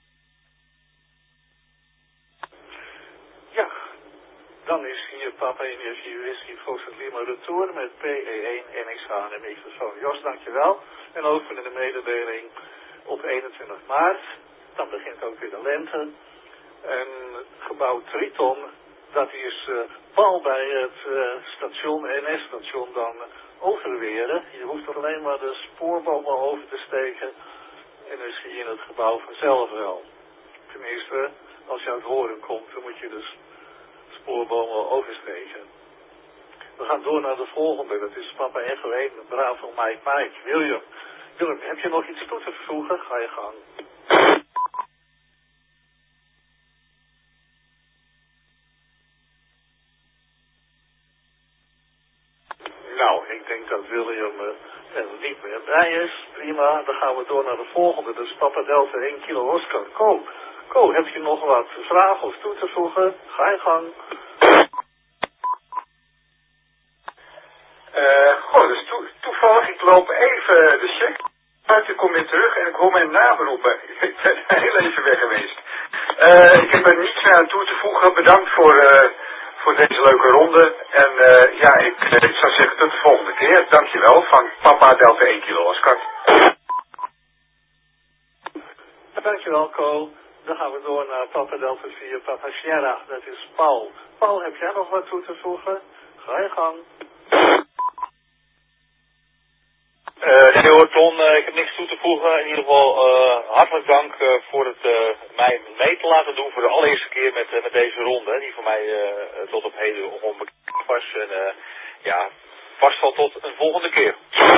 Ja, dan is hier Papa Energie Whisky Foxtrot Lima Retour met P E één N X H en de microfoon. Jos, dankjewel. En ook voor de mededeling op eenentwintig maart. Dan begint ook weer de lente. En gebouw Triton, dat is uh, pal bij het uh, station, N S-station dan uh, Overweren. Je hoeft er alleen maar de spoorbomen over te steken. En dan zie je het gebouw vanzelf wel. Tenminste, als je uit Horen komt, dan moet je dus spoorbomen oversteken. We gaan door naar de volgende. Dat is Papa Echo één, Bravo Mike Mike. William, Willem, heb je nog iets toe te voegen? Ga je gang. Nou, ik denk dat William uh, er niet meer bij is. Prima, dan gaan we door naar de volgende. Dus Papa Delta één kilo Oscar. Ko, Ko, heb je nog wat vragen of toe te voegen? Ga je gang. Uh, goh, dus to toevallig, ik loop even de check uit, ik kom weer terug en ik hoor mijn naam roepen. Ik ben heel even weg geweest. Uh, ik heb er niets meer aan toe te voegen. Bedankt voor, uh, voor deze leuke ronde. En uh, ja, ik, uh, ik zou zeggen tot de volgende keer. Dankjewel van Papa Delta één kilo Oscar. Dankjewel, Ko. Dan gaan we door naar Papa Delta vier, Papa Sierra. Dat is Paul. Paul, heb jij nog wat toe te voegen? Ga je gang. Uh, nee hoor, Ton, uh, ik heb niks toe te voegen. In ieder geval uh, hartelijk dank uh, voor het uh, mij mee te laten doen voor de allereerste keer met, uh, met deze ronde. Die voor mij uh, tot op heden onbekend was. En uh, ja, vast wel tot een volgende keer.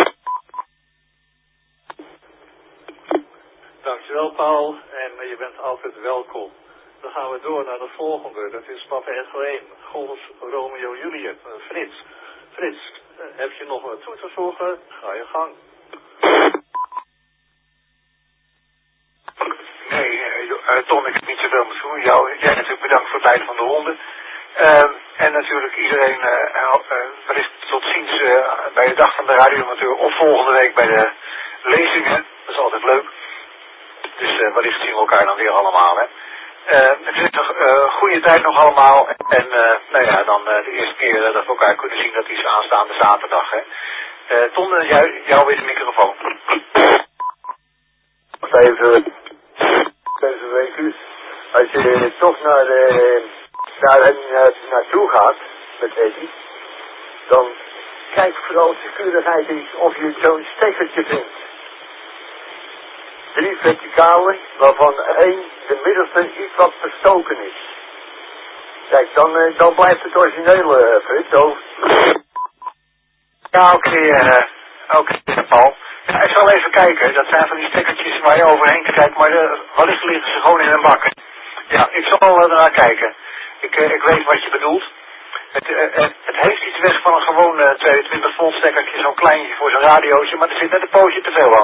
Dankjewel, Paul. En uh, je bent altijd welkom. Dan gaan we door naar de volgende. Dat is Papa Echo één, Golf Romeo Juliet, uh, Frits. Frits, uh, heb je nog wat toe te voegen? Ga je gang. Nee, uh, uh, Ton, ik heb niet zoveel meer doen. Jou, jij natuurlijk bedankt voor het leiden van de ronde. Uh, en natuurlijk iedereen uh, uh, wellicht tot ziens uh, bij de dag van de radioamateur of volgende week bij de lezingen. Dat is altijd leuk. Dus uh, wellicht zien we elkaar dan weer allemaal, hè. Uh, het is een uh, goede tijd nog allemaal. En uh, nou ja, dan uh, de eerste keer uh, dat we elkaar kunnen zien, dat is aanstaande zaterdag, hè. Uh, Ton, uh, jou, jou weer de microfoon. Even, even weken. Als je toch naar, uh, naar hem uh, naartoe gaat, met Eddie, dan kijk vooral secuurigheid eens of je zo'n stekkertje vindt. Drie verticalen, waarvan één, de middelste, iets wat verstoken is. Kijk, dan, uh, dan blijft het originele, uh, Frits, zo. Ja, oké, okay, uh, oké, okay, Paul. Ja, ik zal even kijken. Dat zijn van die stekkertjes waar je overheen kan kijken, maar uh, wellicht liggen ze gewoon in een bak. Ja, ik zal uh, ernaar kijken. Ik, uh, ik weet wat je bedoelt. Het, uh, het, het heeft iets weg van een gewoon uh, tweeëntwintig volt stekkertje, zo'n kleintje voor zo'n radiootje, maar er zit net een pootje te veel aan.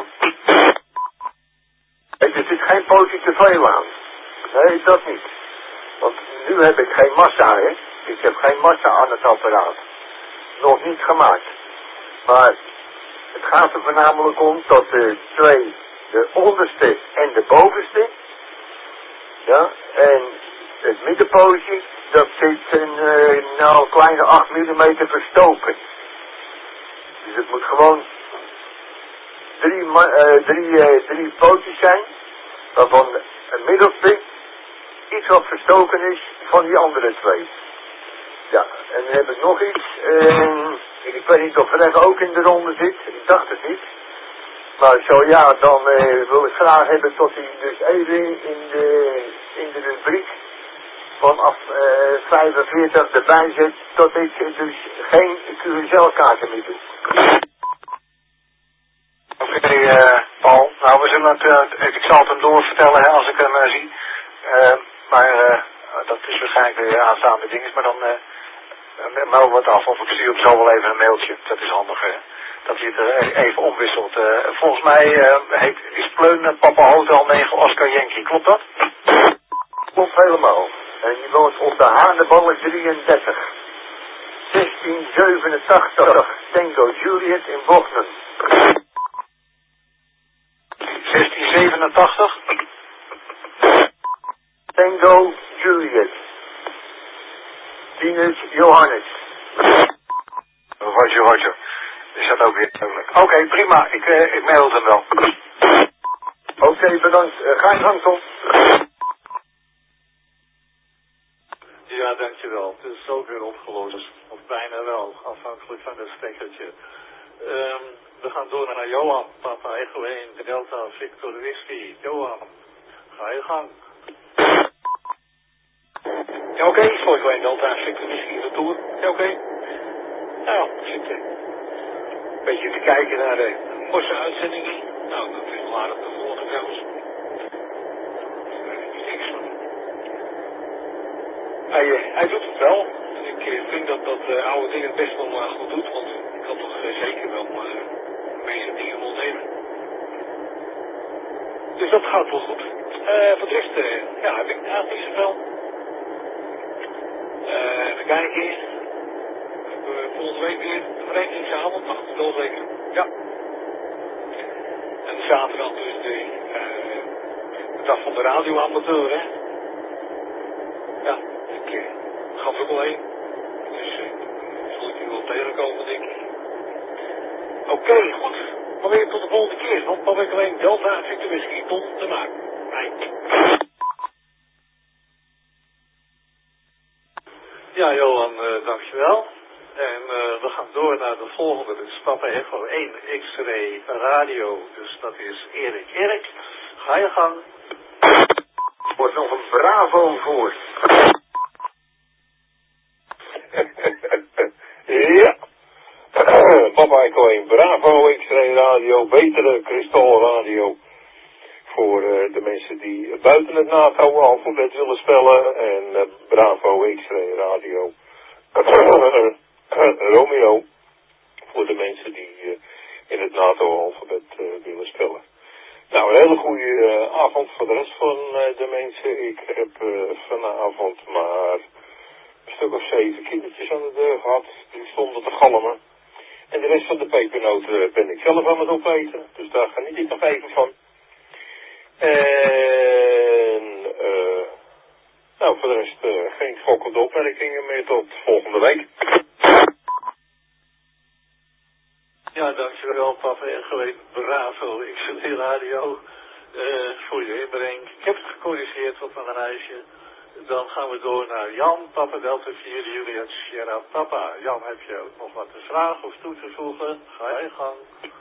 Er zit geen pootje te veel aan. Nee, dat niet. Want nu heb ik geen massa, hè. Ik heb geen massa aan het apparaat. Nog niet gemaakt. Maar het gaat er voornamelijk om dat de twee, de onderste en de bovenste, ja, en het middenpootje, dat zit een, uh, nou, een kleine acht millimeter verstoken. Dus het moet gewoon drie, uh, drie, uh, drie pootjes zijn, waarvan het middelste iets wat verstoken is van die andere twee. Ja, en dan heb ik nog iets. Uh, ik weet niet of Reg ook in de ronde zit. Ik dacht het niet. Maar zo ja, dan uh, wil ik graag hebben tot hij dus even in de, in de rubriek vanaf uh, vijfenveertig erbij zet, tot ik dus geen Curaçao-kaarten meer doe. Oké, okay, uh, Paul. Nou, we zullen het, uh, ik zal het hem doorvertellen hè, als ik hem uh, zie. Uh, maar uh, dat is waarschijnlijk weer aanstaande dingen. Maar dan uh, melden we het af. Of ik stuur hem zo wel even een mailtje. Dat is handiger. Hè? Dat hij het uh, even omwisselt. Uh, volgens mij uh, heet, is Pleun uh, Papa Hotel negen Oscar Yankee. Klopt dat? Klopt helemaal. En die woont op de Haneballen drieëndertig. zestien zevenentachtig. Tango Juliet in Bochnen. zestien zevenentachtig. Tango Juliet. Tinus Johannes. Roger, Roger. Is dat ook weer duidelijk? Oké, okay, prima. Ik, uh, ik mail hem wel. Oké, okay, bedankt. Uh, ga je gang, Tom. Ja, dankjewel. Het is ook weer opgelost. Of bijna wel, afhankelijk van het stekkertje. Um, we gaan door naar Johan, Papa Echo één, Delta Victor Whisky. Johan, ga je gang. Ja, oké, okay. Volg één Delta Victor Whisky retour. Ja, oké. Okay. Nou, ik zit een beetje te kijken naar de forse uitzendingen. Nou, dat is wel aardig te volgen trouwens. Daar heb ik niks van. Hij, uh, hij doet het wel. Ik uh, vind dat dat uh, oude ding het best wel uh, goed doet, want ik kan toch uh, zeker wel uh, meeste dingen ontnemen. Dus dat gaat wel goed. Uh, voor de rest, uh, ja, heb ik eigenlijk niet zoveel. Uh, even kijken. Uh, volgende week weer de verenigingsavond, mag ik het wel zeker. Ja. En zaterdag dus de, uh, de dag van de radioamateur, hè. Ja, ik uh, ga er ook wel heen. Dus uh, zal ik u wel tegenkomen, denk ik. Oké, okay, goed. Maar weer tot de volgende keer. Want dan ben ik alleen Delta Victor Whisky Tom te maken. Bye. Ja, Johan, uh, dankjewel. En uh, we gaan door naar de volgende. Dat is Papa Echo één X-Ray Radio. Dus dat is Erik Erik. Ga je gang. Er wordt nog een bravo voor. Ja. Papa Echo één Bravo X-Ray Radio. Betere Kristal Radio. Voor uh, de mensen die buiten het NATO-alfabet willen spellen. En uh, Bravo X-Ray Radio. Romeo. Voor de mensen die uh, in het NATO-alfabet uh, willen spellen. Nou, een hele goede uh, avond voor de rest van uh, de mensen. Ik heb uh, vanavond maar een stuk of zeven kindertjes aan de deur gehad. Die stonden te galmen. En de rest van de pepernoten ben ik zelf aan het opeten. Dus daar geniet ik nog even van. En uh, nou, voor de rest uh, geen schokkende opmerkingen meer tot volgende week. Ja, dankjewel Papa Echo één Bravo X-Ray Radio uh, voor je inbreng. Ik heb het gecorrigeerd op mijn lijstje. Dan gaan we door naar Jan, Papa Delta vier Juliet Sierra Papa. Jan, heb je ook nog wat te vragen of toe te voegen? Ga je gang.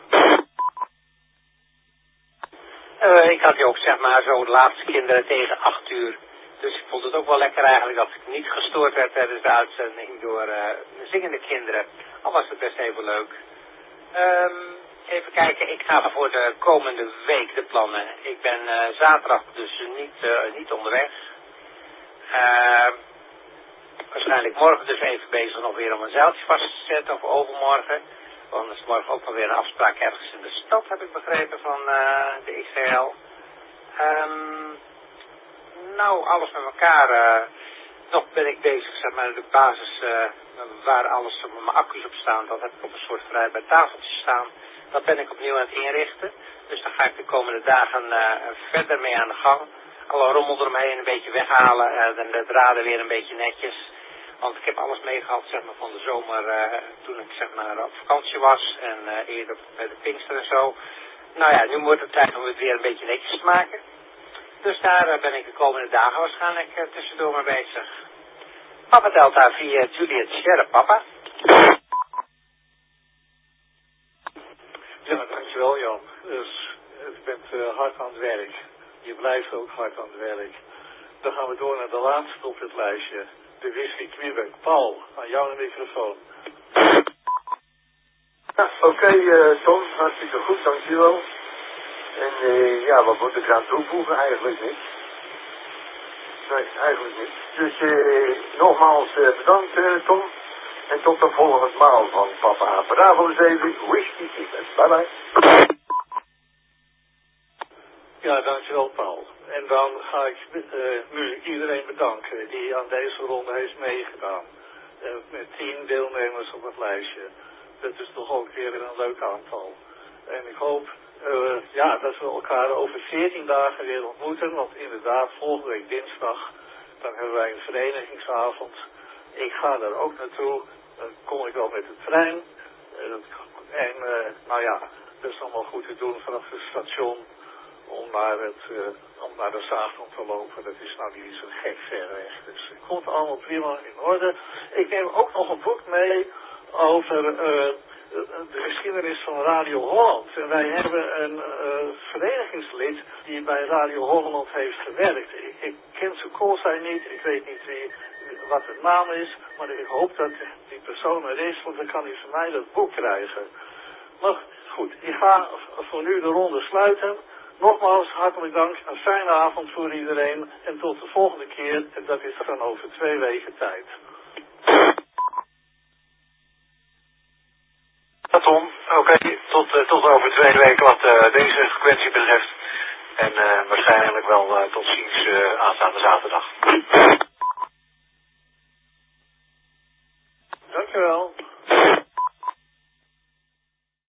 Uh, ik had je ook zeg maar zo de laatste kinderen tegen acht uur. Dus ik vond het ook wel lekker eigenlijk dat ik niet gestoord werd tijdens de uitzending door uh, zingende kinderen. Al was het best even leuk. Um, even kijken, ik ga voor de komende week de plannen. Ik ben uh, zaterdag dus niet, uh, niet onderweg. Uh, waarschijnlijk morgen dus even bezig nog weer om een zeiltje vast te zetten of overmorgen. Want er is morgen ook nog weer een afspraak ergens in de stad, heb ik begrepen, van uh, de X R L. Um, nou, alles met elkaar. Uh, nog ben ik bezig, zeg maar, de basis uh, waar alles met mijn accu's op staan. Dat heb ik op een soort vrijbaar tafeltje staan. Dat ben ik opnieuw aan het inrichten. Dus daar ga ik de komende dagen uh, verder mee aan de gang. Alle rommel eromheen een beetje weghalen. Uh, en de draden weer een beetje netjes. Want ik heb alles meegehad, zeg maar, van de zomer uh, toen ik, zeg maar, op vakantie was. En uh, eerder bij de Pinkster en zo. Nou ja, nu wordt het tijd om het weer een beetje netjes te maken. Dus daar uh, ben ik de komende dagen waarschijnlijk uh, tussendoor mee bezig. Papa Delta via Juliet Sierra Papa. Ja, dankjewel Jan. Dus je bent uh, hard aan het werk. Je blijft ook hard aan het werk. Dan gaan we door naar de laatste op het lijstje. De Whisky Quebec. Paul, aan jou de microfoon. Ja, oké okay, uh, Tom, hartstikke goed, dankjewel. En uh, ja, wat moet ik eraan toevoegen? Eigenlijk niet. Nee, eigenlijk niet. Dus uh, nogmaals uh, bedankt uh, Tom. En tot de volgende maal van Papa Bravo zeven, Whisky Quebec. Bye bye. Ja, dankjewel Paul. En dan ga ik uh, nu iedereen bedanken die aan deze ronde heeft meegedaan. Uh, met tien deelnemers op het lijstje. Dat is toch ook weer een leuk aantal. En ik hoop uh, ja, dat we elkaar over veertien dagen weer ontmoeten. Want inderdaad, volgende week dinsdag, dan hebben wij een verenigingsavond. Ik ga daar ook naartoe. Dan kom ik wel met de trein. Uh, en uh, nou ja, dat is allemaal goed te doen vanaf het station. Om naar, het, uh, om naar de Zaagdom te lopen. Dat is nou niet zo gek ver weg. Dus het komt allemaal prima in orde. Ik neem ook nog een boek mee over uh, de geschiedenis van Radio Holland. En wij hebben een uh, verenigingslid die bij Radio Holland heeft gewerkt. Ik, ik ken zijn koolzij niet. Ik weet niet wie, wat de naam is. Maar ik hoop dat die persoon er is. Want dan kan hij van mij dat boek krijgen. Maar goed, ik ga voor nu de ronde sluiten. Nogmaals, hartelijk dank, een fijne avond voor iedereen en tot de volgende keer, en dat is dan over twee weken tijd. Ja, Tom, oké, okay. tot, uh, tot over twee weken wat uh, deze frequentie betreft. En uh, waarschijnlijk wel uh, tot ziens uh, aanstaande zaterdag.